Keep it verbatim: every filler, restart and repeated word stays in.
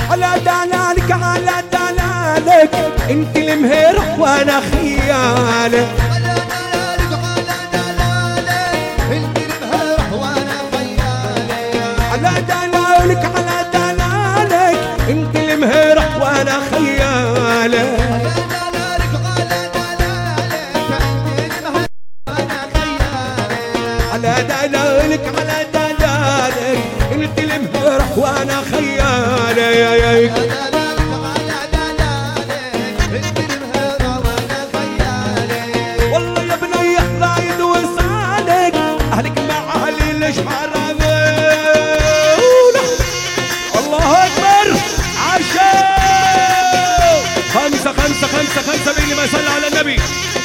على دلالك على دلالك انت المهرة وانا خيالك. على دلالك على دلالك انت المهرة وانا خيالك. على دلالك على دلالك انت المهرة وانا خيالك. والله يا بني رايد وصالك اهلك مع اهلي ليش حرامك. الله اكبر عشاء. خمسة خمسة خمسة خمسة بيني ما يصلي على النبي.